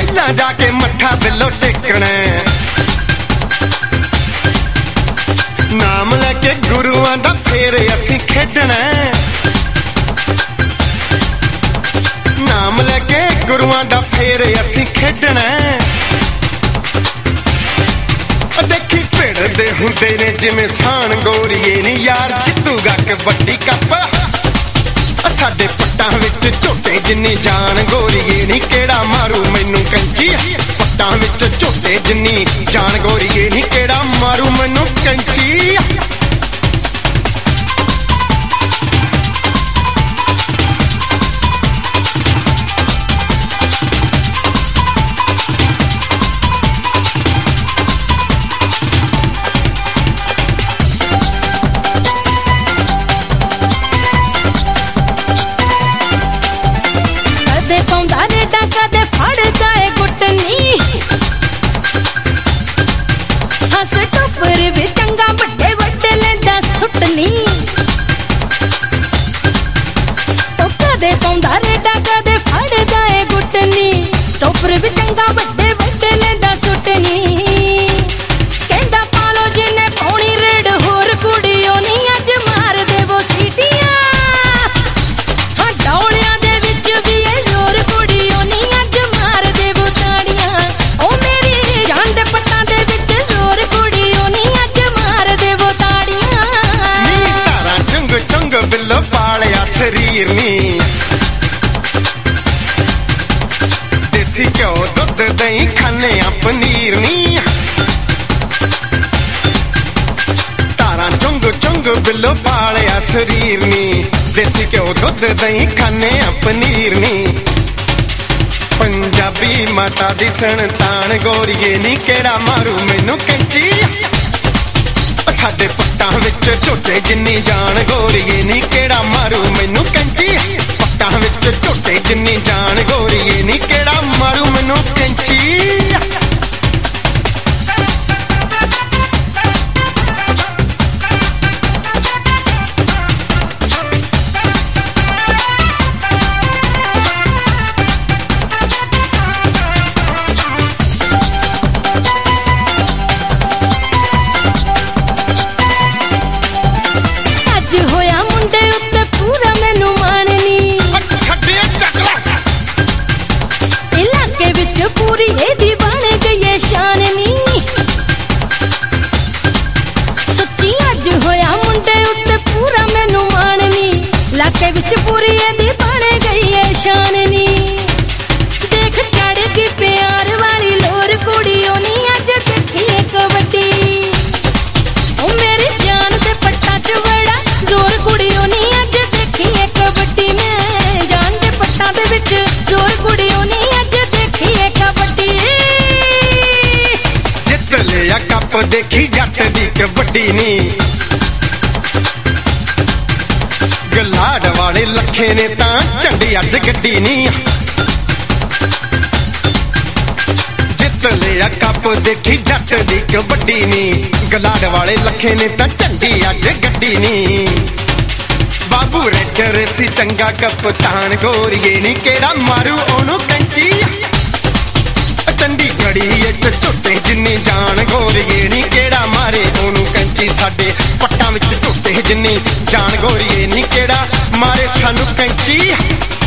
ਪਹਿਲਾਂ ਜਾ ਕੇ ਮੱਥਾ ਬਿੱਲੋ ਟੇਕਣਾ, ਨਾਮ ਲੈ ਕੇ ਗੁਰੂਆਂ ਦਾ ਫੇਰ ਅਸੀਂ ਖੇਡਣਾ, ਨਾਮ ਲੈ ਕੇ ਗੁਰੂਆਂ ਦਾ ਫੇਰ ਅਸੀਂ ਖੇਡਣਾ। ਦੇਖੀ ਭਿੜਦੇ ਹੁੰਦੇ ਨੇ ਜਿਵੇਂ ਸਾਨ ਗੋਰੀਏ ਨੀ ਯਾਰ ਜਿੱਤੂਗਾ ਕਬੱਡੀ ਕੱਪ, ਸਾਡੇ ਪੱਟਾਂ ਵਿੱਚ ਝੋਟੇ ਜਿੰਨੀ ਜਾਨ ਗੋਰੀਏ ਨੀ ਕਿਹੜਾ ਮਾਰੂ ਮੈਨੂੰ ਕੈਂਚੀ, ਪੱਟਾਂ ਵਿੱਚ ਝੋਟੇ ਜਿੰਨੀ ਜਾਨ ਗੋਰੀਏ ਨੀ ਕਿਹੜਾ ਮਾਰੂ ਮੈਨੂੰ ਕੈਂਚੀ। ਪਾਉਂਦਾ ਰੇਡਾ ਕਦੇ ਫੜਦਾ ਏ ਗੁੱਟਨੀ, ਹੱਸ ਟੁੱਪਰ ਵੀ ਚੰਗਾ ਵੱਡੇ ਵੱਡੇ ਲੈਂਦਾ ਸੁੱਟਨੀ, ਉਹ ਕਦੇ ਪਾਉਂਦਾ ਰੇਡਾ ਕਦੇ ਫੜਦਾ ਏ ਗੁੱਟਨੀ, ਸਟੋਪਰ ਵੀ ਚੰਗਾ ਵੱਡੇ ਵੱਡੇ ਲੈਂਦਾ ਸੁੱਟਨੀ। ਕਹਿੰਦਾ ਪਾਲੋ ਜਿਹਨੇ ਪਾਉਣੀ ਰੇਡ ਹੋਰ ਕੁੜੀਓ ਨੀ ਅੱਜ ਮਾਰ ਦੇਵੋ ਸੀਟੀਆਂ, ਹਾਂ ਡੌਲਿਆਂ ਦੇ ਵਿੱਚ ਵੀ ਇਹ ਜ਼ੋਰ ਕੁੜੀਓ ਨੀ ਅੱਜ ਮਾਰ ਦੇਵੋ ਤਾੜੀਆਂ, ਉਹ ਮੇਰੀ ਜਾਨ ਦੇ ਪੱਟਾਂ ਦੇ ਵਿੱਚ ਜ਼ੋਰ ਕੁੜੀਓ ਨੀ ਅੱਜ ਮਾਰ ਦੇਵੋ ਤਾੜੀਆਂ। ਨੀ ਧਾਰਾਂ ਚੁੰਗ ਚੁੰਗ ਬਿੱਲੋ ਪਾਲਿਆ ਸਰੀਰ ਨੀ, ਦੇਸੀ ਘਿਓ ਦੁੱਧ ਦਹੀਂ ਖਾਨੇ ਆ ਪਨੀਰ ਨੀ, ਧਾਰਾਂ ਚੁੰਗ ਚੁੰਗ ਬਿੱਲੋ ਪਾਲਿਆ ਸਰੀਰ ਨੀ, ਦੇਸੀ ਘਿਓ ਦੁੱਧ ਦਹੀਂ ਖਾਨੇ ਆ ਪਨੀਰ ਨੀ। ਪੰਜਾਬੀ ਮਾਤਾ ਦੀ ਸੰਤਾਨ ਗੋਰੀਏ ਨੀ ਕਿਹੜਾ ਮਾਰੂ ਮੈਨੂੰ ਕੈਂਚੀ, ਸਾਡੇ ਪੱਟਾਂ ਵਿੱਚ ਝੋਟੇ ਜਿੰਨੀ ਜਾਨ ਗੋਰੀਏ ਨੀ ਕਿਹੜਾ ਮਾਰੂ ਮੈਨੂੰ ਕੈਂਚੀ, ਪੱਟਾਂ ਵਿੱਚ ਝੋਟੇ ਜਿੰਨੀ ਜਾਨ ਗੋਰੀਏ ਨੀ ਕਿਹੜਾ ਮਾਰੂ ਮੈਨੂੰ ਕੈਂਚੀ। ਹੋਇਆ ਮੁੰਡੇ ਉੱਤੇ ਪੂਰਾ ਮੈਨੂੰ ਮਾਣਨੀ, ਇਲਾਕੇ ਵਿੱਚ ਪੂਰੀ ਇਹਦੀ ਬਣ ਗਈ ਏ ਸ਼ਾਨ ਨੀ, ਸੱਚੀ ਅੱਜ ਹੋਇਆ ਮੁੰਡੇ ਉੱਤੇ ਪੂਰਾ ਮੈਨੂੰ ਮਾਣਨੀ, ਇਲਾਕੇ ਵਿੱਚ ਪੂਰੀ ਇਹਦੀ ਬਣ ਗਈ ਏ ਸ਼ਾਨ ਨੀ। ਦੇਖ ਚੜ੍ਹਦੀ ਪਿਆਰ ਵਾਲੀ ਲੋਰ ਕੁੜੀਓ ਨੀ ਅੱਜ ਦੇਖੀਏ ਕਬੱਡੀ, ਉਹ ਮੇਰੀ ਜਾਨ ਦੇ ਪੱਟਾਂ 'ਚ ਬੜਾ ਜ਼ੋਰ ਕੁੜੀਓ ਨੀ ਅੱਜ ਦੇਖੀਏ ਕਬੱਡੀ, ਮੈਂ ਜਾਨ ਦੇ ਪੱਟਾਂ ਦੇ ਵਿੱਚ ਜ਼ੋਰ ਕੁੜੀਓ ਨੀ ਅੱਜ ਦੇਖੀਏ ਕਬੱਡੀ। ਜਿੱਤ ਲਿਆ ਕੱਪ ਦੇਖੀ ਜੱਟ ਦੀ ਕਬੱਡੀ ਨੀ, ਗਲਾੜ ਵਾਲੇ ਲੱਖੇ ਨੇ ਤਾਂ ਝੰਡੀ ਅੱਜ ਗੱਡੀ ਨੀ, ਜਿੱਤ ਲਿਆ ਕੱਪ ਦੇਖੀ ਜੱਟ ਦੀ ਕਬੱਡੀ ਨੀ, ਗਲਾੜ ਵਾਲੇ ਲੱਖੇ ਨੇ ਤਾਂ ਝੰਡੀ ਅੱਜ ਗੱਡੀ ਨੀ। ਬਾਬੂ ਰੇਡਰ ਸੀ ਚੰਗਾ ਕਪਤਾਨ ਗੋਰੀਏ ਨੀ ਕਿਹੜਾ ਮਾਰੂ ਉਹਨੂੰ ਕੈਂਚੀ, ਚੰਡੀਗੜ੍ਹੀ ਵਿੱਚ ਝੋਟੇ ਜਿੰਨੀ ਜਾਨ ਗੋਰੀਏ ਨੀ ਕਿਹੜਾ ਮਾਰੇ ਉਹਨੂੰ ਕੈਂਚੀ, ਸਾਡੇ ਪੱਟਾਂ ਵਿੱਚ ਝੋਟੇ ਜਿੰਨੀ ਜਾਨ ਗੋਰੀਏ ਨੀ ਕਿਹੜਾ ਮਾਰੇ ਸਾਨੂੰ ਕੈਂਚੀ।